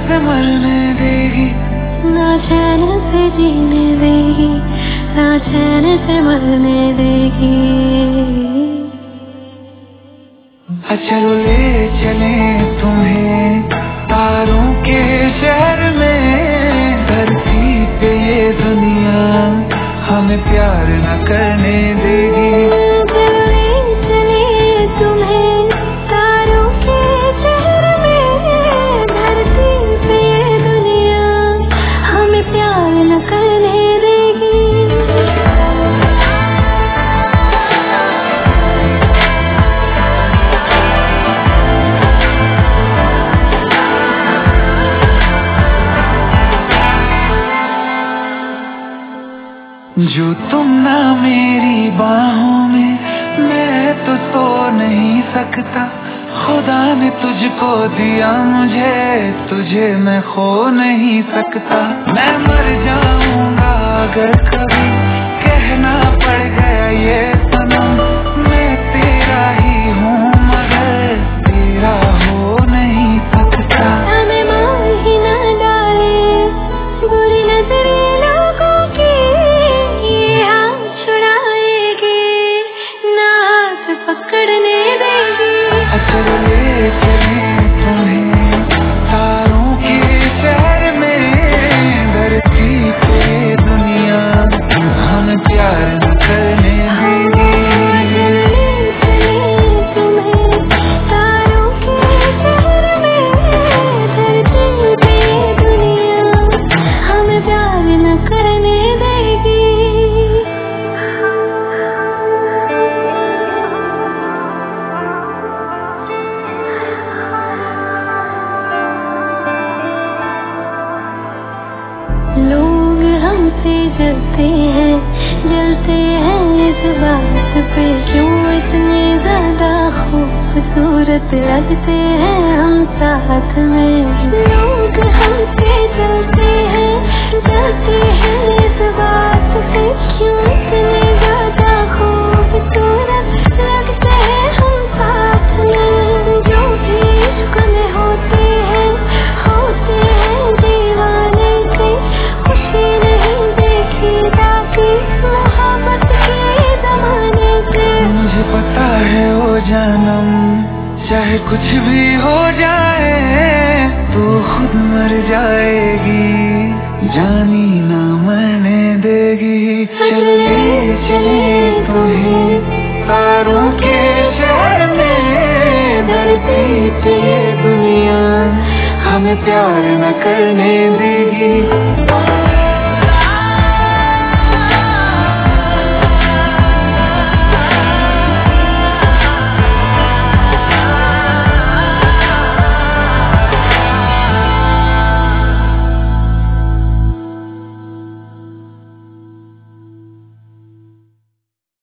से मरने देगी, ना चैन से जीने देगी, ना चैन से मरने देगी। चलो ले चले तुम्हें तारों के शहर में, धरती पे ये दुनिया हमें प्यार न करने देगी। जो तुम ना मेरी बाहों में, मैं तो सो नहीं सकता। खुदा ने तुझको दिया मुझे, तुझे मैं खो नहीं सकता। मैं मर जाऊंगा अगर कभी कहना पड़ गया ये सनम, मैं तेरा ही हूँ मगर तेरा हो नहीं सकता। हमें मार ही ना डाले बुरी नजरें लोगों की, ये हाथ छुड़ाएगी ना हाथ पकड़ने देगी। चलो ले चले तुम्हें तारों के शहर में, धरती पे दुनिया हमें प्यार न करने देगी। तारों के शहर में, धरती पे दुनिया हमें प्यार न करने देगी। लोग हमसे जलते हैं इस बात पे, क्यों इतने ज्यादा खूबसूरत लगते हैं हम साथ में। लोग हमसे जलते हैं इस बात पे, क्यों इतने ज्यादा खूबसूरत लगते हैं हम साथ में। जो भी इश्क में होते हैं दीवाने से, खुशी नहीं देखी जाती मोहब्बत के जमाने से। मुझे पता है वो जानम चाहे कुछ भी हो जाए, तू खुद मर जाएगी, जानी ना मरने देगी। चले तुम्हें तारों के शहर में, धरती पे दुनिया हमें प्यार न करने देगी।